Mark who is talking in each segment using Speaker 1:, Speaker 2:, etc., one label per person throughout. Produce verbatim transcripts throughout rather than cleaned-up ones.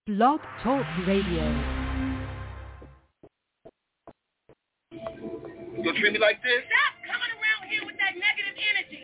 Speaker 1: Blog Talk Radio.
Speaker 2: You gonna treat me like this?
Speaker 3: Stop coming around here with that negative energy.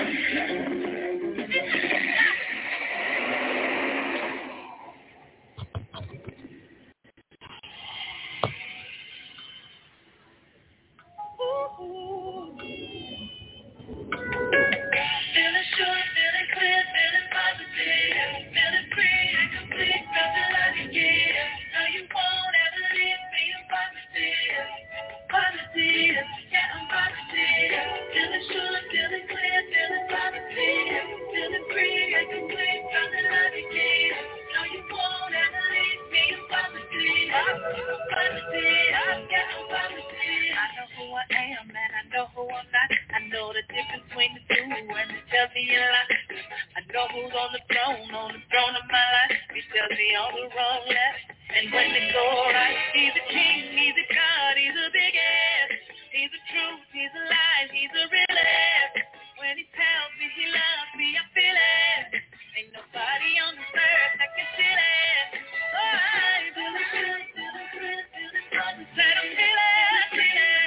Speaker 3: Feeling sure, feeling clear, feeling positive, feeling free and complete, nothing like it. Now you won't ever leave me, I'm positive, positive, yeah I'm positive. Feeling sure, feeling clear, feeling positive, feeling free and complete, nothing like it. Now you won't ever leave me, I'm positive, I'm positive, yeah I'm positive. I know who I am and I know who I'm not. I know the difference between the two and it tells me a lot. I know who's on the throne, on the throne of my life. He tells me on the wrong left. And when they go right, he's a king, he's a God, he's a big ass. He's the truth, he's a lie, he's a real ass. When he tells me he loves me, I feel it. Ain't nobody on this earth that can feel it. Oh, I feel it, feel it, feel it, feel it, feel it, feel it. Let him feel it, feel it.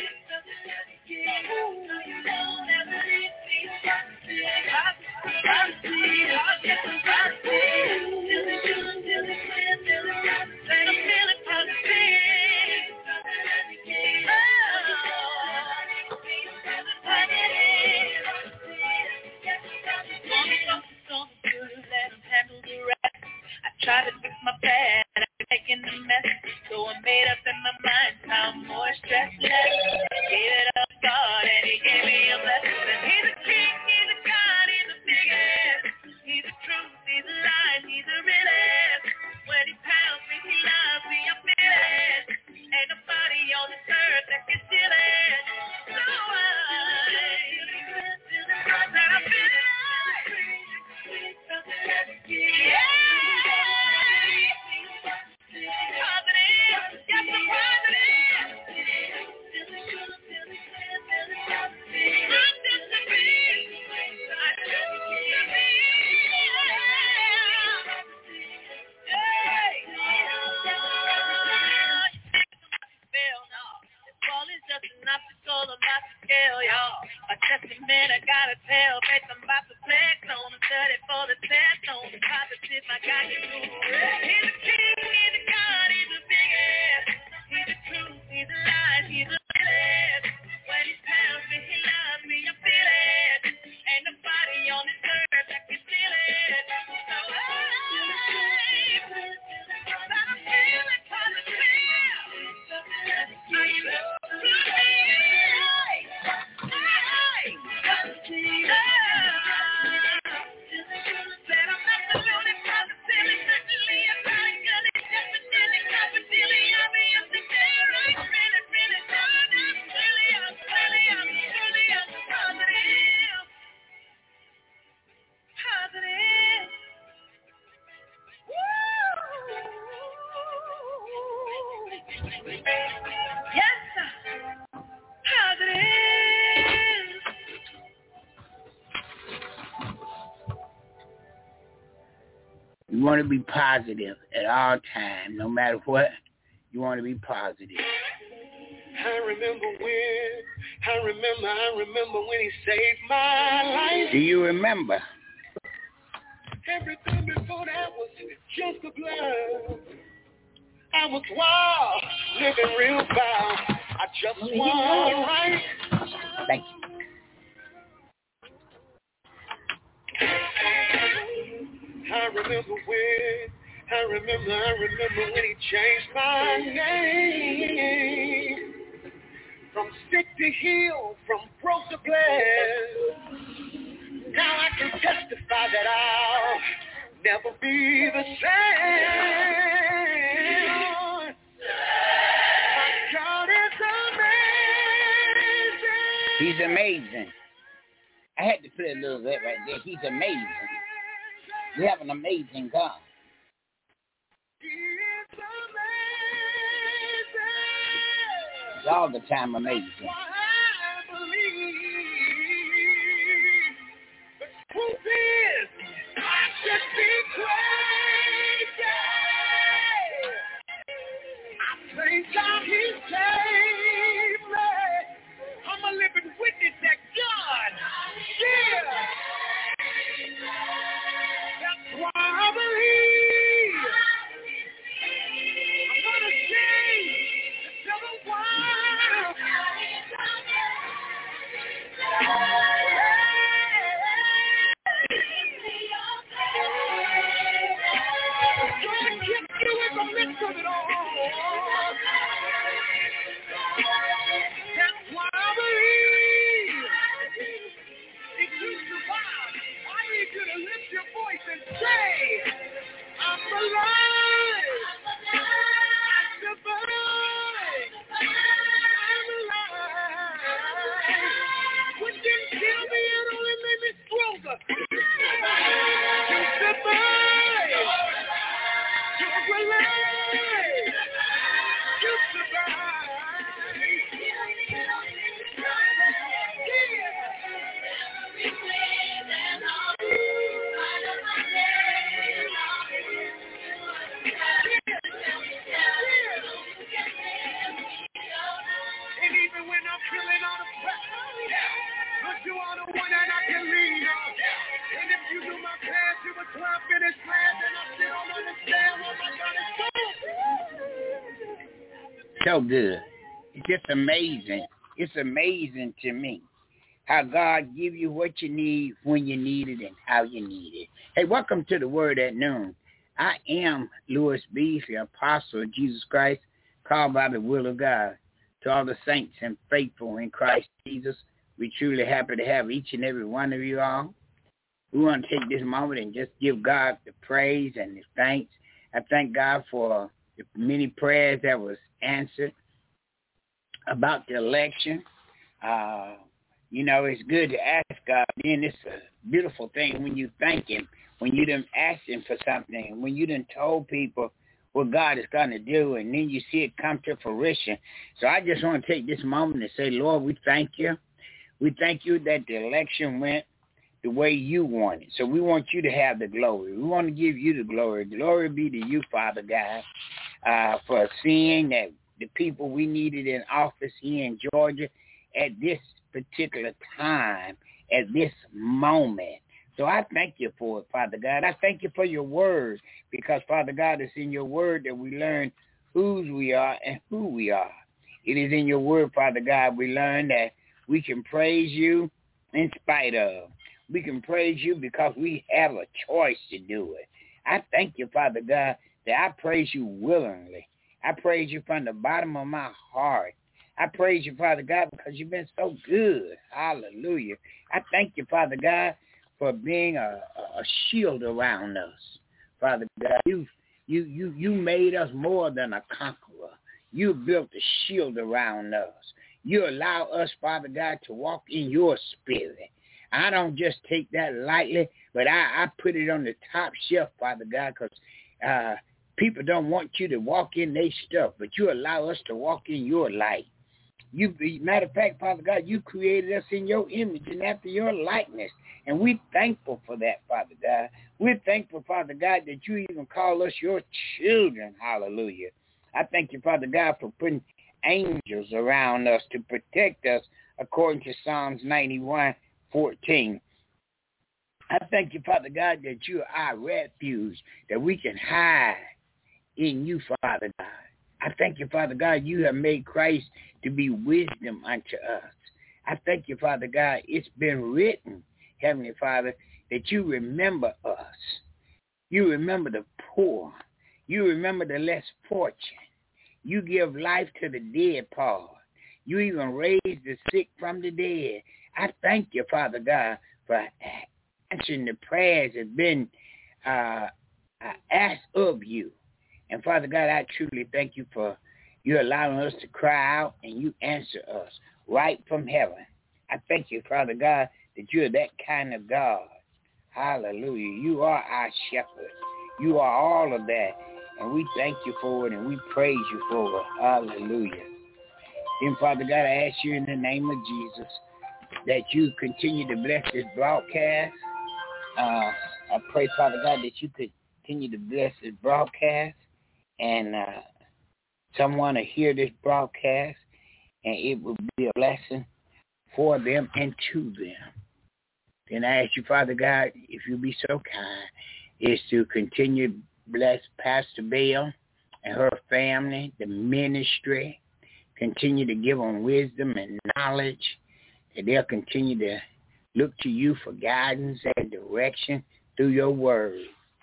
Speaker 3: Try to fix my bad, I'm making a mess. So I made up in my mind, now I'm more stressed less. Gave it up God and he gave me a blessing. He's a king, he's a God, he's a big ass. He's the truth, he's a lie, he's a real ass. When he tells me he loves me, I feel it. Ain't nobody on this earth that can steal it. So I that I feel it. Yeah. A testament, I gotta tell, faith I'm about to flex on, I'm study for the test on, the positive I got you through. He's a king, he's a God, he's a big ass. He's the truth, he's a lie, he's a real ass. When he tells me he loves me, I feel it. Ain't nobody on this earth that can feel it. So I, that I'm feeling positive. Now you know me. Yes, sir. Positive.
Speaker 4: You want to be positive at all times, no matter what. You want to be positive.
Speaker 5: I remember when, I remember, I remember when he saved my life.
Speaker 4: Do you remember?
Speaker 5: Everything before that was just a blur. I was wild, living real foul. I just want right.
Speaker 4: Thank you.
Speaker 5: I remember when, I remember, I remember when he changed my name. From sick to heal, from broke to blessed. Now I can testify that I'll never be the same. My God is amazing.
Speaker 4: He's amazing. I had to play a little bit right there. He's amazing. We have an amazing God. He's all the time amazing.
Speaker 5: Truth is, I should be crazy. God kept you in the midst of it all. That's why I believe if you survive, I need you to lift your voice and say, I'm alive. I survived. I'm alive. What didn't kill me, it only made me stronger. You survived. You're alive. You survived. And even when I'm feeling out of breath, but you are the one that I can lean on. And if you do my past, you would climb finish land, and I still don't understand what my God is doing.
Speaker 4: So good. It's just amazing. It's amazing to me how God give you what you need, when you need it, and how you need it. Hey, welcome to the Word at Noon. I am Louis B., the apostle of Jesus Christ, called by the will of God. To all the saints and faithful in Christ Jesus, we're truly happy to have each and every one of you all. We want to take this moment and just give God the praise and the thanks. I thank God for the many prayers that was answered about the election. Uh, you know, it's good to ask God. Then it's a beautiful thing when you thank him, when you done asked him for something, when you done told people what God is going to do, and then you see it come to fruition. So I just want to take this moment and say, Lord, we thank you. We thank you that the election went the way you want it. So we want you to have the glory. We want to give you the glory. Glory be to you, Father God, uh, for seeing that the people we needed in office here in Georgia at this particular time, at this moment. So I thank you for it, Father God. I thank you for your word, because, Father God, it's in your word that we learn whose we are and who we are. It is in your word, Father God, we learn that we can praise you in spite of. We can praise you because we have a choice to do it. I thank you, Father God, that I praise you willingly. I praise you from the bottom of my heart. I praise you, Father God, because you've been so good. Hallelujah. I thank you, Father God, for being a, a shield around us. Father God, you, you, you, you made us more than a conqueror. You built a shield around us. You allow us, Father God, to walk in your spirit. I don't just take that lightly, but I, I put it on the top shelf, Father God, because uh, people don't want you to walk in their stuff, but you allow us to walk in your light. You, matter of fact, Father God, you created us in your image and after your likeness, and we're thankful for that, Father God. We're thankful, Father God, that you even call us your children. Hallelujah. I thank you, Father God, for putting angels around us to protect us according to Psalms ninety-one fourteen. I thank you, Father God, that you are our refuge, that we can hide in you, Father God. I thank you, Father God, you have made Christ to be wisdom unto us. I thank you, Father God, it's been written, Heavenly Father, that you remember us. You remember the poor. You remember the less fortunate. You give life to the dead, Paul. You even raise the sick from the dead. I thank you, Father God, for answering the prayers that have been uh, asked of you. And, Father God, I truly thank you for you allowing us to cry out and you answer us right from heaven. I thank you, Father God, that you're that kind of God. Hallelujah. You are our shepherd. You are all of that. And we thank you for it and we praise you for it. Hallelujah. Then, Father God, I ask you in the name of Jesus that you continue to bless this broadcast. Uh, I pray, Father God, that you could continue to bless this broadcast. And uh, someone to hear this broadcast, and it will be a blessing for them and to them. Then I ask you, Father God, if you be so kind, is to continue to bless Pastor Bell and her family, the ministry, continue to give them wisdom and knowledge, that they'll continue to look to you for guidance and direction through your word.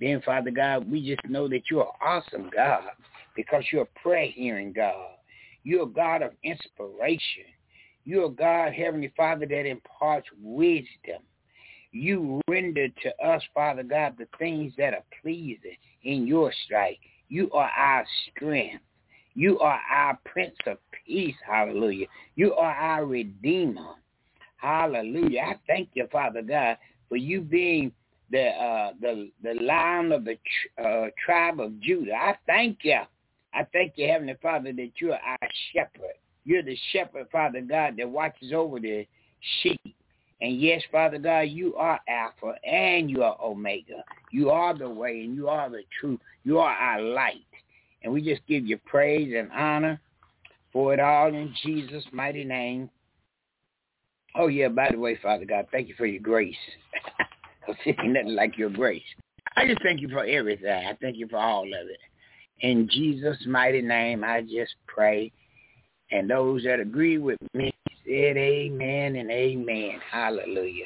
Speaker 4: Then, Father God, we just know that you're an awesome God because you're a prayer-hearing God. You're a God of inspiration. You're a God, Heavenly Father, that imparts wisdom. You render to us, Father God, the things that are pleasing in your sight. You are our strength. You are our Prince of Peace, hallelujah. You are our Redeemer, hallelujah. I thank you, Father God, for you being the uh, the the Lion of the uh, tribe of Judah. I thank you. I thank you, Heavenly Father, that you are our shepherd. You're the shepherd, Father God, that watches over the sheep. And yes, Father God, you are Alpha and you are Omega. You are the way and you are the truth. You are our light. And we just give you praise and honor for it all in Jesus' mighty name. Oh, yeah, by the way, Father God, thank you for your grace. Because it ain't nothing like your grace. I just thank you for everything. I thank you for all of it. In Jesus' mighty name, I just pray. And those that agree with me said amen and amen. Hallelujah.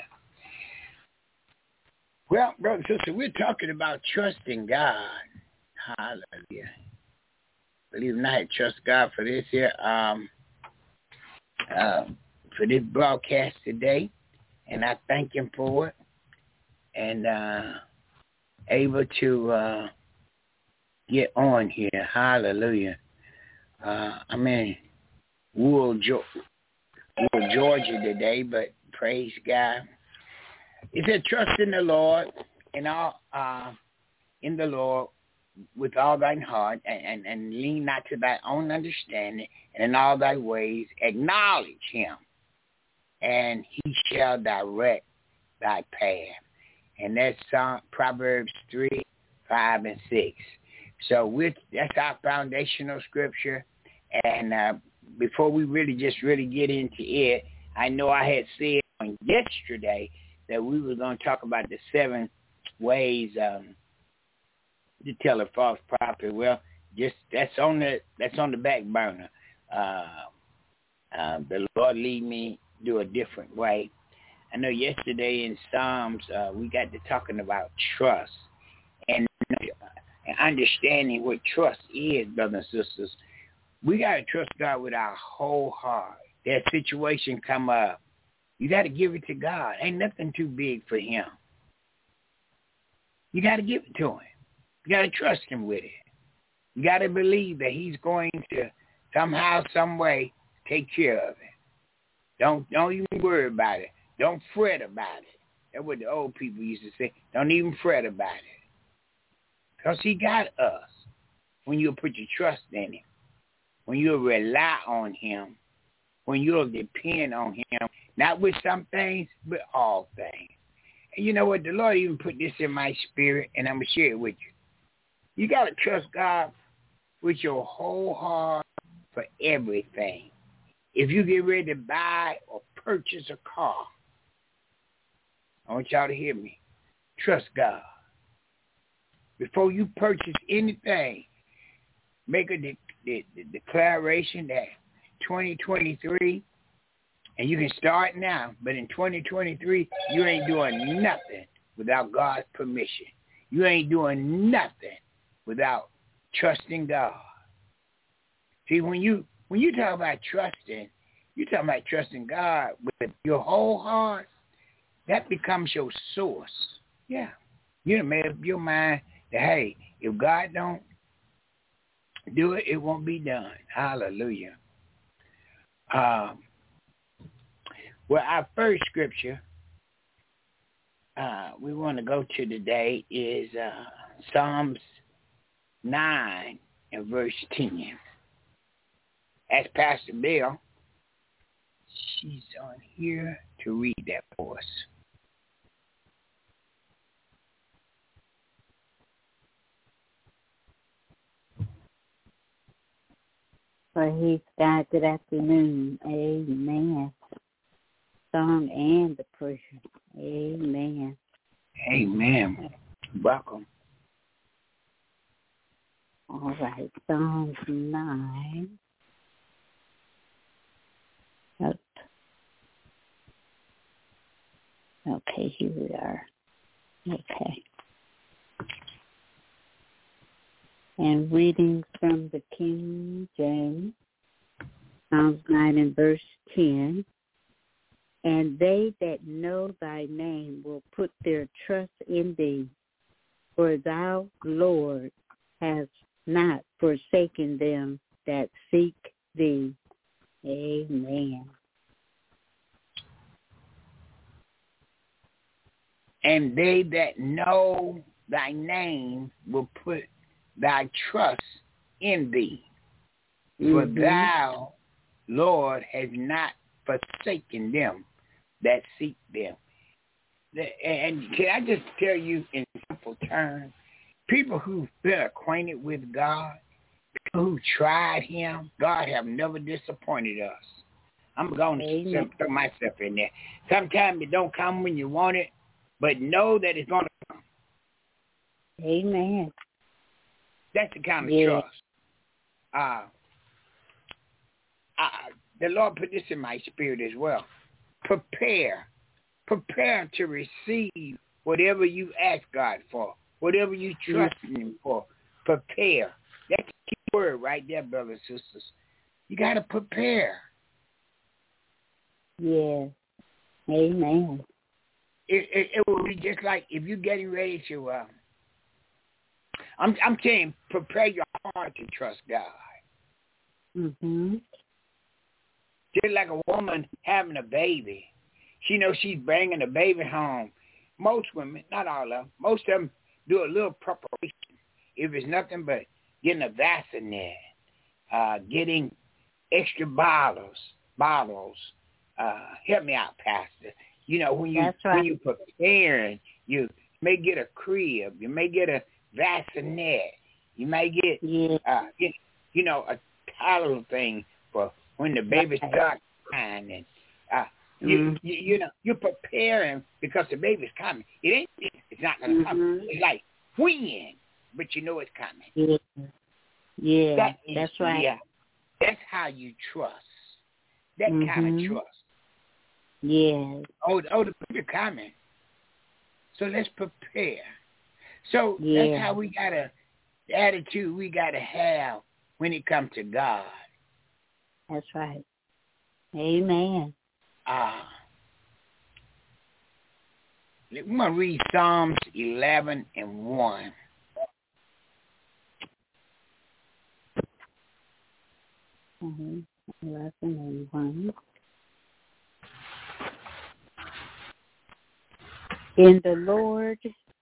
Speaker 4: Well, brother and sister, we're talking about trusting God. Hallelujah. Believe it or not, I trust God for this here, um, uh, for this broadcast today. And I thank him for it. And uh, able to uh, get on here. Hallelujah. Uh, I'm in Wool, Georgia today, but praise God. It said, trust in the Lord, and all, uh, in the Lord with all thine heart, and, and, and lean not to thy own understanding, and in all thy ways acknowledge him, and he shall direct thy path. And that's uh, Proverbs three, five, and six. So with, that's our foundational scripture. And uh, before we really just really get into it, I know I had said on yesterday that we were going to talk about the seven ways um, to tell a false prophet. Well, just that's on the that's on the back burner. Uh, uh, the Lord lead me do a different way. I know yesterday in Psalms uh, we got to talking about trust and, and understanding what trust is, brothers and sisters. We got to trust God with our whole heart. That situation come up, you got to give it to God. Ain't nothing too big for him. You got to give it to him. You got to trust him with it. You got to believe that he's going to somehow, some way take care of it. Don't don't even worry about it. Don't fret about it. That's what the old people used to say. Don't even fret about it. Because he got us when you put your trust in him, when you rely on him, when you'll depend on him, not with some things, but all things. And you know what? The Lord even put this in my spirit, and I'm going to share it with you. You got to trust God with your whole heart for everything. If you get ready to buy or purchase a car, I want y'all to hear me. Trust God. Before you purchase anything, make a de- de- de- declaration that twenty twenty-three, and you can start now, but in twenty twenty-three, you ain't doing nothing without God's permission. You ain't doing nothing without trusting God. See, when you when you talk about trusting, you talk about trusting God with your whole heart. That becomes your source. Yeah. You made up your mind that, hey, if God don't do it, it won't be done. Hallelujah. Um, well, our first scripture uh, we want to go to today is uh, Psalms nine and verse ten. Ask Pastor Bill. She's on here to read that for us.
Speaker 1: Praise God. Good afternoon. Amen. Song and the prayer. Amen.
Speaker 4: Amen. Welcome.
Speaker 1: All right. Psalms nine. Okay, here we are. Okay. And reading from the King James, Psalms nine and verse ten. And they that know thy name will put their trust in thee, for thou, Lord, hast not forsaken them that seek thee. Amen.
Speaker 4: And they that know thy name will put thy trust in thee. For
Speaker 1: Mm-hmm.
Speaker 4: thou, Lord, has not forsaken them that seek them. And can I just tell you in simple terms, people who've been acquainted with God, people who tried him, God have never disappointed us. I'm going to throw myself in there. Sometimes it don't come when you want it, but know that it's going to come.
Speaker 1: Amen.
Speaker 4: That's the kind of
Speaker 1: yeah.
Speaker 4: trust. Uh, uh, the Lord put this in my spirit as well. Prepare. Prepare to receive whatever you ask God for, whatever you trust mm-hmm. him for. Prepare. That's the key word right there, brothers and sisters. You got to prepare.
Speaker 1: Yeah. Amen.
Speaker 4: It, it, it will be just like if you're getting ready to, uh, I'm, I'm saying prepare your heart to trust God.
Speaker 1: Mm-hmm.
Speaker 4: Just like a woman having a baby. She knows she's bringing the baby home. Most women, not all of them, most of them do a little preparation. If it's nothing but getting a bassinet, uh, getting extra bottles, bottles. Uh, help me out, Pastor. You know, when you
Speaker 1: That's right.
Speaker 4: when you preparing, you may get a crib, you may get a bassinet, you may get,
Speaker 1: yeah.
Speaker 4: uh, you, you know, a toddler thing for when the baby
Speaker 1: right.
Speaker 4: starts crying, and uh, you,
Speaker 1: mm-hmm.
Speaker 4: you you know you're preparing because the baby's coming. It ain't, it's not gonna
Speaker 1: mm-hmm.
Speaker 4: come. It's like when, but you know it's coming.
Speaker 1: Yeah, yeah,
Speaker 4: that is,
Speaker 1: that's right.
Speaker 4: Yeah, that's how you trust. That
Speaker 1: mm-hmm.
Speaker 4: kind of trust.
Speaker 1: Yeah.
Speaker 4: Oh, oh, the baby coming. So let's prepare. So
Speaker 1: yeah.
Speaker 4: that's how we gotta, the attitude we gotta have when it comes to God.
Speaker 1: That's right. Amen.
Speaker 4: Ah. Uh, we're going to read Psalms eleven and one.
Speaker 1: Mm-hmm. eleven and one. In the Lord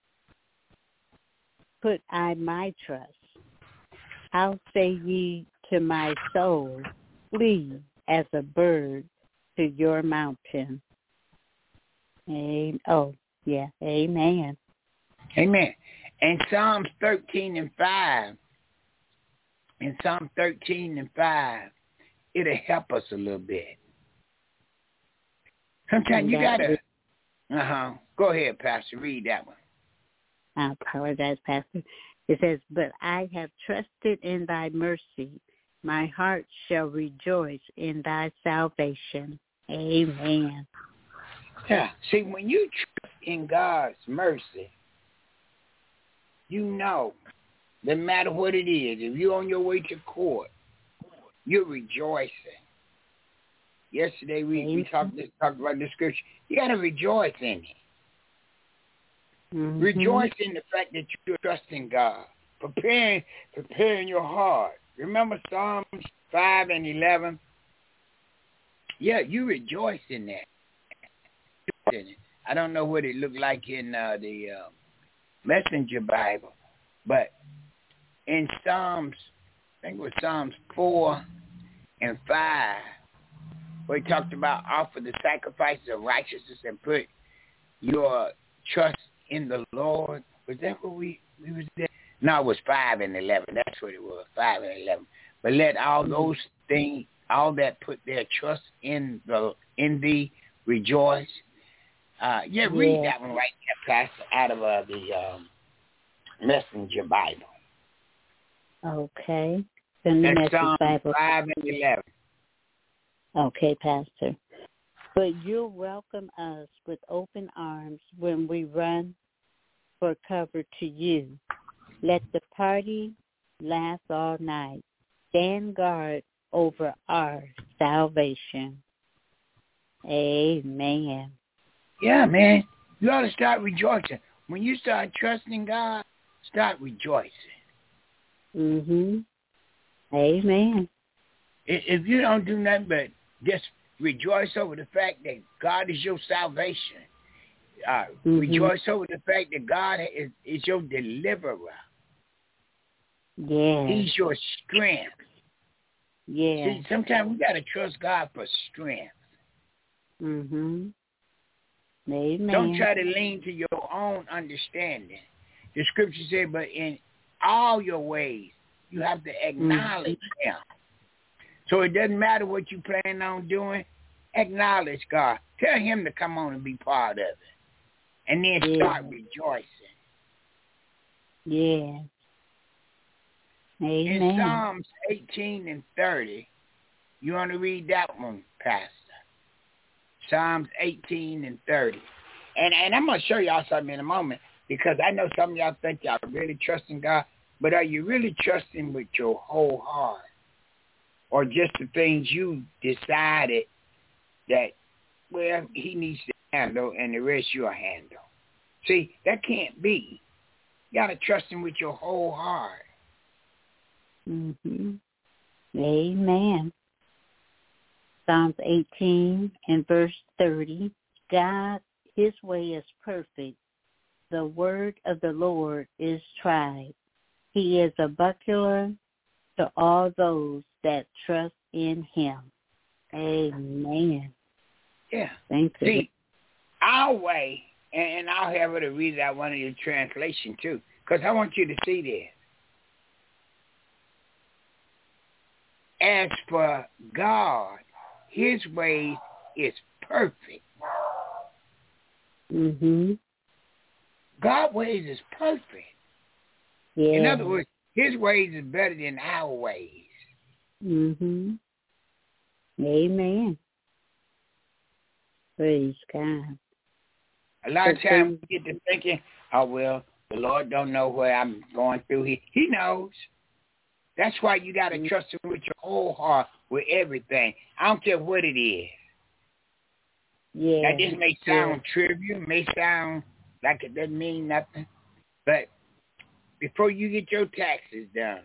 Speaker 1: put I my trust. How say ye to my soul, flee as a bird to your mountain. Amen. Oh, yeah. Amen.
Speaker 4: Amen. And Psalms thirteen and five, in Psalm thirteen and five, it'll help us a little bit. Sometimes you got to, uh-huh. Go ahead, Pastor. Read that one.
Speaker 1: I apologize, Pastor. It says, but I have trusted in thy mercy. My heart shall rejoice in thy salvation. Amen.
Speaker 4: Yeah. See, when you trust in God's mercy, you know, no matter what it is, if you're on your way to court, you're rejoicing. Yesterday we, we talked, talked about the scripture. You got to rejoice in it.
Speaker 1: Mm-hmm.
Speaker 4: Rejoice in the fact that you're trusting God, preparing, preparing your heart. Remember Psalms five and eleven? Yeah, you rejoice in that. I don't know what it looked like in uh, the uh, Messenger Bible, but in Psalms, I think it was Psalms four and five, where he talked about offer the sacrifices of righteousness and put your trust in the Lord. Was that what we, we was there? No, it was five and eleven. That's what it was, five and eleven. But let all those things, all that put their trust in the in thee, rejoice. Uh, yeah, read
Speaker 1: yeah.
Speaker 4: that one right there, Pastor, out of uh, the um, Messenger Bible.
Speaker 1: Okay. In the
Speaker 4: That's
Speaker 1: Message
Speaker 4: Psalm
Speaker 1: Bible.
Speaker 4: five and eleven.
Speaker 1: Okay, Pastor. But you'll welcome us with open arms when we run for cover to you. Let the party last all night. Stand guard over our salvation. Amen.
Speaker 4: Yeah, man. You ought to start rejoicing. When you start trusting God, start rejoicing.
Speaker 1: Mm-hmm. Amen.
Speaker 4: If you don't do nothing but just rejoice over the fact that God is your salvation, uh, mm-hmm. rejoice over the fact that God is, is your deliverer.
Speaker 1: Yeah.
Speaker 4: He's your strength.
Speaker 1: Yeah.
Speaker 4: See, sometimes we got to trust God for strength.
Speaker 1: Mm-hmm. Amen.
Speaker 4: Don't try to lean to your own understanding. The scripture said, but in all your ways, you have to acknowledge mm-hmm. him. So it doesn't matter what you plan on doing. Acknowledge God. Tell him to come on and be part of it. And then yeah. start rejoicing.
Speaker 1: Yeah. Amen.
Speaker 4: In Psalms eighteen and thirty, you want to read that one, Pastor? Psalms eighteen and thirty. And and I'm going to show y'all something in a moment, because I know some of y'all think y'all really trusting God, but are you really trusting with your whole heart? Or just the things you decided that, well, he needs to handle and the rest you'll handle? See, that can't be. You got to trust him with your whole heart.
Speaker 1: Mm-hmm. Amen. Psalms eighteen and verse thirty. God, his way is perfect. The word of the Lord is tried. He is a buckler to all those that trust in him. Amen.
Speaker 4: Yeah.
Speaker 1: Thank you.
Speaker 4: See, our way, and I'll have it to read out one of your translation too, because I want you to see this. As for God, his way is perfect.
Speaker 1: Mm-hmm.
Speaker 4: God's ways is perfect.
Speaker 1: Yeah.
Speaker 4: In other words, his ways is better than our ways.
Speaker 1: Mm-hmm. Amen. Praise God.
Speaker 4: A lot of times we get to thinking, oh, well, the Lord don't know what I'm going through. He, he knows. That's why you got to trust him with your whole heart, with everything. I don't care what it is.
Speaker 1: Yeah.
Speaker 4: Now, this may sound
Speaker 1: yeah.
Speaker 4: trivial, may sound like it doesn't mean nothing, but before you get your taxes done,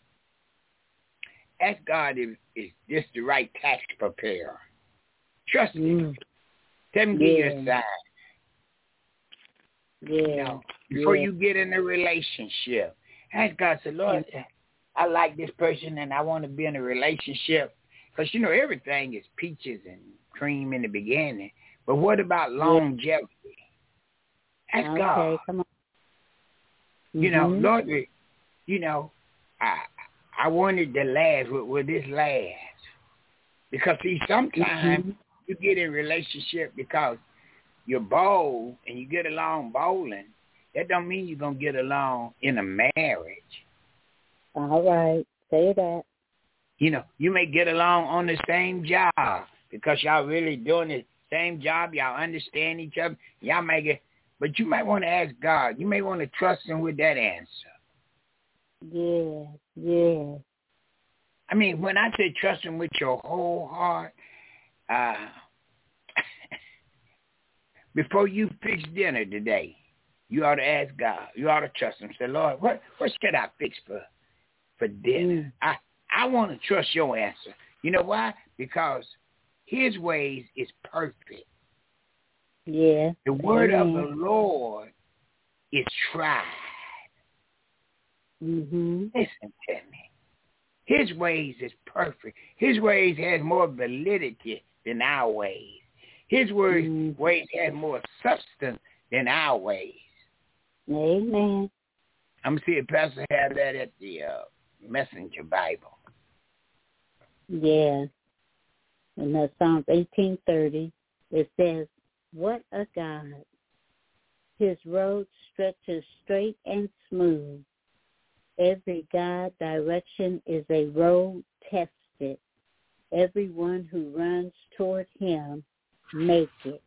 Speaker 4: ask God if is this the right tax preparer. Trust him.
Speaker 1: Mm.
Speaker 4: Tell him
Speaker 1: yeah.
Speaker 4: give you a sign.
Speaker 1: Yeah.
Speaker 4: You know, before
Speaker 1: yeah.
Speaker 4: you get in a relationship, ask God, say, Lord, I like this person and I want to be in a relationship. Because, you know, everything is peaches and cream in the beginning. But what about longevity? Yeah. Ask
Speaker 1: okay,
Speaker 4: God.
Speaker 1: Come on. Mm-hmm.
Speaker 4: You know, Lord, you know, I I wanted to last. Will, will this last? Because, see, sometimes mm-hmm. you get in a relationship because you're bold and you get along bowling. That don't mean you're going to get along in a marriage.
Speaker 1: All right. Say that.
Speaker 4: You know, you may get along on the same job because y'all really doing the same job. Y'all understand each other. Y'all may get, but you might want to ask God. You may want to trust him with that answer.
Speaker 1: Yeah, yeah.
Speaker 4: I mean, when I say trust him with your whole heart, uh, before you fix dinner today, you ought to ask God. You ought to trust him. Say, Lord, what, what should I fix for, for dinner?
Speaker 1: Mm.
Speaker 4: I, I want to trust your answer. You know why? Because his ways is perfect.
Speaker 1: Yeah.
Speaker 4: The word
Speaker 1: Amen.
Speaker 4: of the Lord is tried.
Speaker 1: Mm-hmm.
Speaker 4: Listen to me. His ways is perfect. His ways has more validity than our ways. His word, mm-hmm. ways has more substance than our ways.
Speaker 1: Amen.
Speaker 4: I'm going to see if Pastor have that at the uh, Messenger Bible.
Speaker 1: Yeah. In that Psalms eighteen thirty, it says, what a God. His road stretches straight and smooth. Every God direction is a road tested. Everyone who runs toward him make it.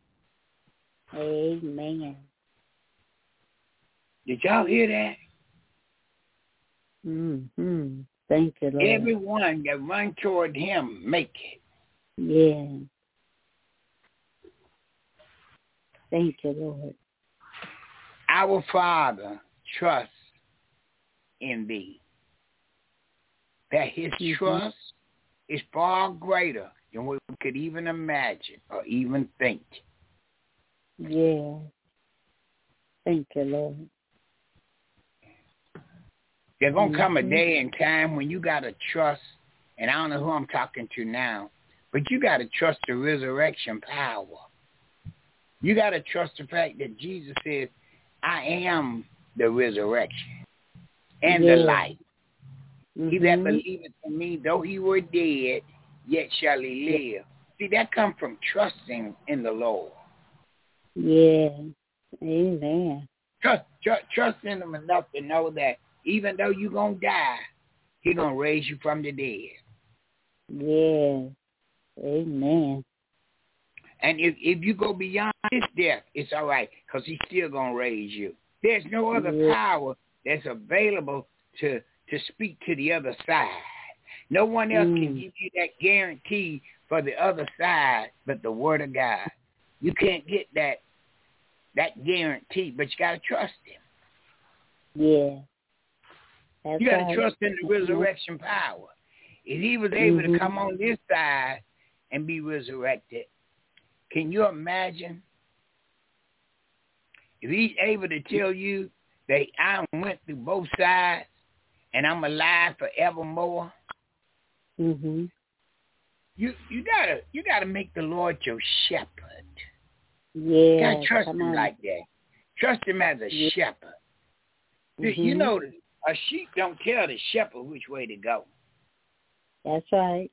Speaker 1: Amen.
Speaker 4: Did y'all hear that?
Speaker 1: Mm-hmm. Thank you, Lord.
Speaker 4: Everyone that run toward him make it.
Speaker 1: Yeah. Thank you, Lord.
Speaker 4: Our Father trusts in thee. That his mm-hmm. trust is far greater than what we could even imagine or even think.
Speaker 1: Yeah. Thank you, Lord.
Speaker 4: There's going to
Speaker 1: mm-hmm.
Speaker 4: come a day and time when you got to trust, and I don't know who I'm talking to now, but you got to trust the resurrection power. You got to trust the fact that Jesus says, I am the resurrection and
Speaker 1: yeah.
Speaker 4: the life.
Speaker 1: Mm-hmm.
Speaker 4: He that believeth in me, though he were dead, yet shall he live. See, that comes from trusting in the Lord.
Speaker 1: Yeah. Amen.
Speaker 4: Trust, trust, trust in him enough to know that even though you're going to die, he's going to raise you from the dead.
Speaker 1: Yeah. Amen.
Speaker 4: And if, if you go beyond this death, it's all right, because he's still going to raise you. There's no other yeah. power that's available to, to speak to the other side. No one else mm. can give you that guarantee for the other side but the Word of God. You can't get that that guarantee, but you got to trust him.
Speaker 1: Yeah. That's
Speaker 4: you got to
Speaker 1: right.
Speaker 4: trust in the resurrection power. If he was able mm-hmm. to come on this side and be resurrected, can you imagine if he's able to tell you that I went through both sides and I'm alive forevermore?
Speaker 1: Mm-hmm.
Speaker 4: You you gotta you gotta make the Lord your shepherd.
Speaker 1: Yeah,
Speaker 4: you gotta trust him
Speaker 1: on.
Speaker 4: like that. Trust him as a
Speaker 1: yeah.
Speaker 4: shepherd.
Speaker 1: Mm-hmm.
Speaker 4: You know, a sheep don't tell the shepherd which way to go.
Speaker 1: That's right.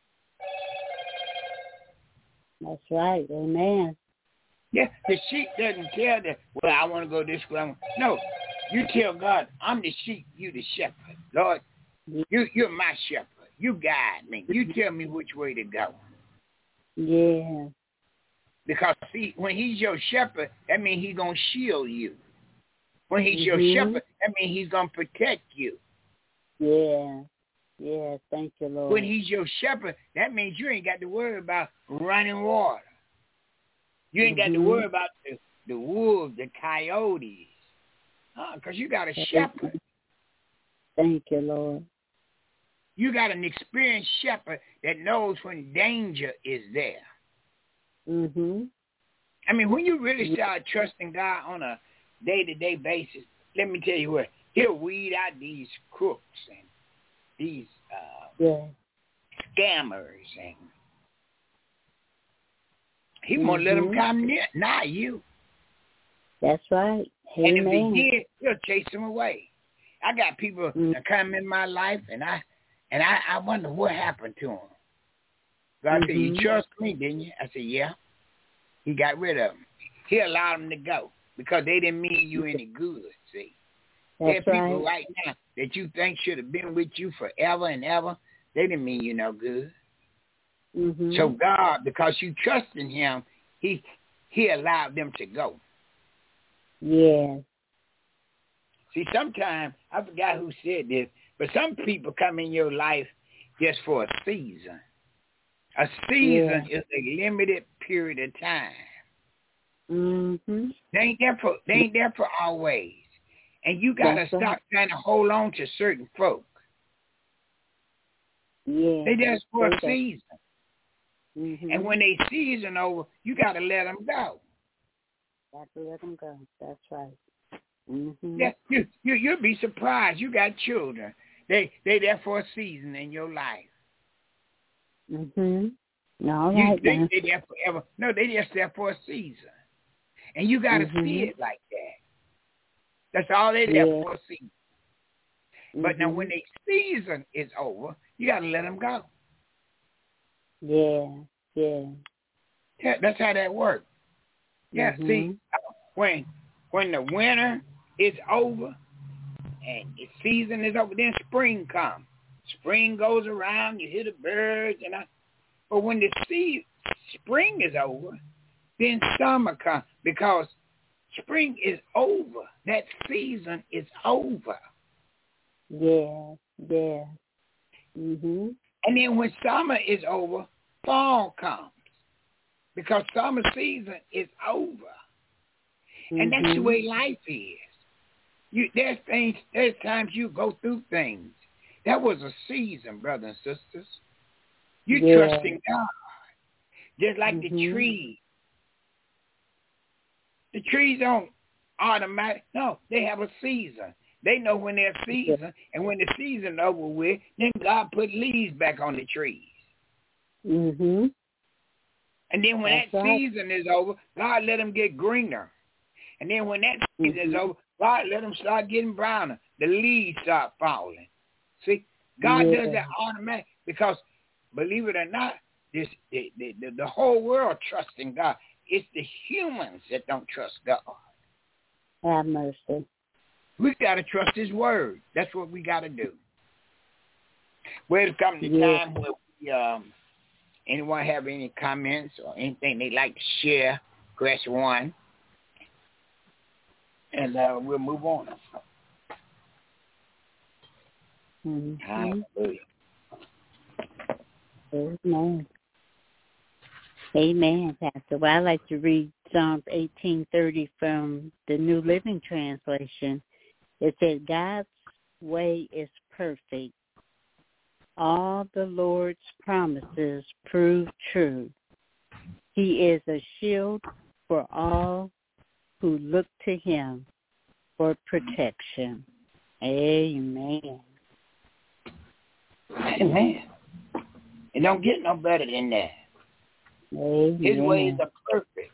Speaker 1: That's right. Amen.
Speaker 4: Yeah, the sheep doesn't tell the, well, I want to go this way. No, you tell God, I'm the sheep, you the shepherd. Lord, you, you're my shepherd. You guide me. You tell me which way to go.
Speaker 1: Yeah.
Speaker 4: Because, see, when he's your shepherd, that means he's going to shield you. When he's
Speaker 1: mm-hmm.
Speaker 4: your shepherd, that means he's going to protect you.
Speaker 1: Yeah. Yeah, thank you, Lord.
Speaker 4: When he's your shepherd, that means you ain't got to worry about running water. You ain't mm-hmm. got to worry about the, the wolves, the coyotes, because uh, you got a
Speaker 1: thank
Speaker 4: shepherd.
Speaker 1: You. Thank you, Lord.
Speaker 4: You got an experienced shepherd that knows when danger is there.
Speaker 1: Mhm.
Speaker 4: I mean, when you really start trusting God on a day-to-day basis, let me tell you what, he'll weed out these crooks and these uh,
Speaker 1: yeah.
Speaker 4: scammers, and he
Speaker 1: mm-hmm.
Speaker 4: won't let them come near, nigh you.
Speaker 1: That's right.
Speaker 4: And
Speaker 1: Amen.
Speaker 4: if he did, he'll chase them away. I got people mm-hmm. that come in my life, and I and I, I wonder what happened to them. God mm-hmm. said, you trust me, didn't you? I said, yeah. He got rid of them. He allowed them to go because they didn't mean you any good, see.
Speaker 1: That's
Speaker 4: there are people
Speaker 1: right.
Speaker 4: right now that you think should have been with you forever and ever. They didn't mean you no good.
Speaker 1: Mm-hmm.
Speaker 4: So God, because you trust in him, he he allowed them to go.
Speaker 1: Yeah.
Speaker 4: See, sometimes, I forgot who said this, but some people come in your life just for a season. A season
Speaker 1: yeah.
Speaker 4: is a limited period of time.
Speaker 1: Mm-hmm.
Speaker 4: They ain't there for they ain't there for always. And you gotta
Speaker 1: That's
Speaker 4: stop
Speaker 1: right.
Speaker 4: trying to hold on to certain folk.
Speaker 1: Yeah.
Speaker 4: They just for
Speaker 1: That's
Speaker 4: a season.
Speaker 1: Mm-hmm.
Speaker 4: And when they season over, you gotta let them go.
Speaker 1: Got to let them go. That's right. Mm-hmm.
Speaker 4: Yeah, you you you'll be surprised. You got children. They they there for a season in your life.
Speaker 1: Mhm. All
Speaker 4: you
Speaker 1: right.
Speaker 4: think they there forever? No, they just there for a season, and you got to
Speaker 1: mm-hmm.
Speaker 4: see it like that. That's all they there
Speaker 1: yeah.
Speaker 4: for a season.
Speaker 1: Mm-hmm.
Speaker 4: But now, when the season is over, you got to let them go.
Speaker 1: Yeah. Yeah.
Speaker 4: Yeah, that's how that works. Yeah.
Speaker 1: Mm-hmm.
Speaker 4: See, when when the winter is over and the season is over, then spring comes. Spring goes around, you hear the birds, and I. But when the sea, spring is over, then summer comes because spring is over. That season is over.
Speaker 1: Yeah, yeah. Mhm.
Speaker 4: And then when summer is over, fall comes. Because summer season is over. Mm-hmm. And that's the way life is. You, there's things, there's times you go through things. That was a season, brothers and sisters. You
Speaker 1: yeah.
Speaker 4: trust in God. Just like
Speaker 1: mm-hmm.
Speaker 4: the trees. The trees don't automatic. No, they have a season. They know when their season, yeah. and when the season over with, then God put leaves back on the trees.
Speaker 1: Mhm.
Speaker 4: And then when
Speaker 1: That's
Speaker 4: that
Speaker 1: right.
Speaker 4: season is over, God let them get greener. And then when that season
Speaker 1: mm-hmm.
Speaker 4: is over, God let them start getting browner. The leaves start falling. See, God
Speaker 1: yeah.
Speaker 4: does that automatically because, believe it or not, this the, the, the, the whole world trusts in God. It's the humans that don't trust God.
Speaker 1: Have mercy.
Speaker 4: We got to trust his word. That's what we got to do. Well, it's coming to
Speaker 1: yeah.
Speaker 4: time where we, um, anyone have any comments or anything they'd like to share, press one. And uh, we'll move on.
Speaker 1: Mm-hmm.
Speaker 4: Hallelujah.
Speaker 1: Amen. Amen, Pastor. Well, I like to read Psalms eighteen thirty from the New Living Translation. It says, God's way is perfect. All the Lord's promises prove true. He is a shield for all who look to him for protection. Amen.
Speaker 4: Amen. It don't get no better than that.
Speaker 1: Amen.
Speaker 4: His ways are perfect.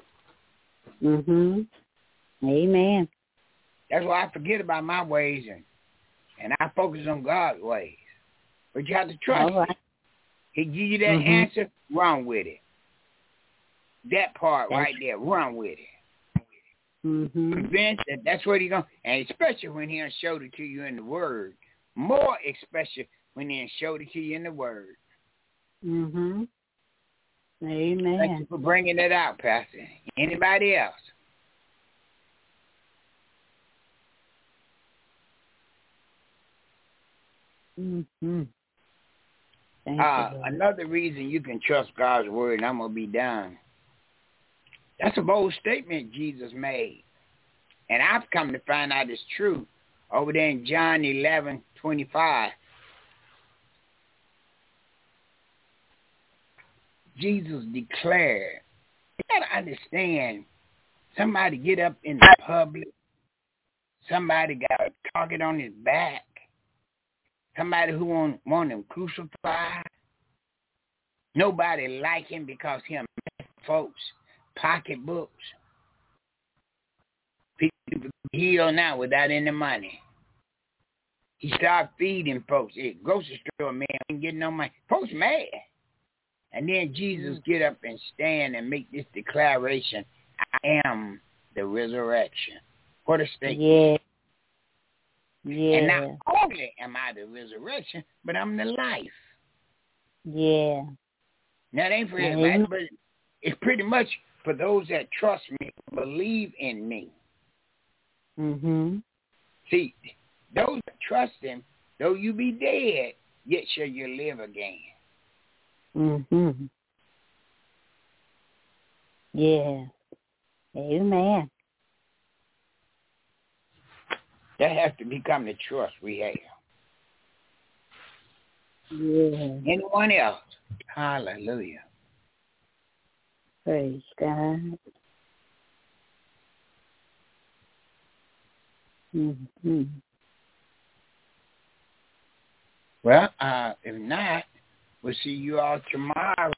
Speaker 1: Mhm. Amen.
Speaker 4: That's why I forget about my ways and, and I focus on God's ways. But you have to trust
Speaker 1: right.
Speaker 4: it. He give you that
Speaker 1: mm-hmm.
Speaker 4: answer, run with it. That part
Speaker 1: that's
Speaker 4: right there, run with it.
Speaker 1: Mm-hmm.
Speaker 4: Convinced that that's what he's going to, and especially when he showed it to you in the Word. More especially when he showed it to you in the Word.
Speaker 1: Mhm. Amen.
Speaker 4: Thank you for bringing it out, Pastor. Anybody else?
Speaker 1: Mm-hmm. Thank
Speaker 4: Uh,
Speaker 1: you,
Speaker 4: another reason you can trust God's word, and I'm going to be done. That's a bold statement Jesus made. And I've come to find out it's true over there in John eleven twenty-five. Jesus declared, you got to understand, somebody get up in the public, somebody got a target on his back, somebody who want, want him crucified. Nobody like him because he messed folks' pocketbooks. People heal now without any money. He started feeding folks. At grocery store, man, ain't getting no money. Folks mad. And then Jesus mm. get up and stand and make this declaration, I am the resurrection. What a statement.
Speaker 1: Yeah. Yeah.
Speaker 4: And not only am I the resurrection, but I'm the life.
Speaker 1: Yeah.
Speaker 4: Now, it ain't for everybody, but it's pretty much for those that trust me, believe in me.
Speaker 1: Mhm.
Speaker 4: See, those that trust him, though you be dead, yet shall you live again.
Speaker 1: Mhm. Yeah. Amen.
Speaker 4: That has to become the trust we have.
Speaker 1: Yeah.
Speaker 4: Anyone else? Hallelujah.
Speaker 1: Praise God. Mm-hmm.
Speaker 4: Well, uh, if not, we'll see you all tomorrow.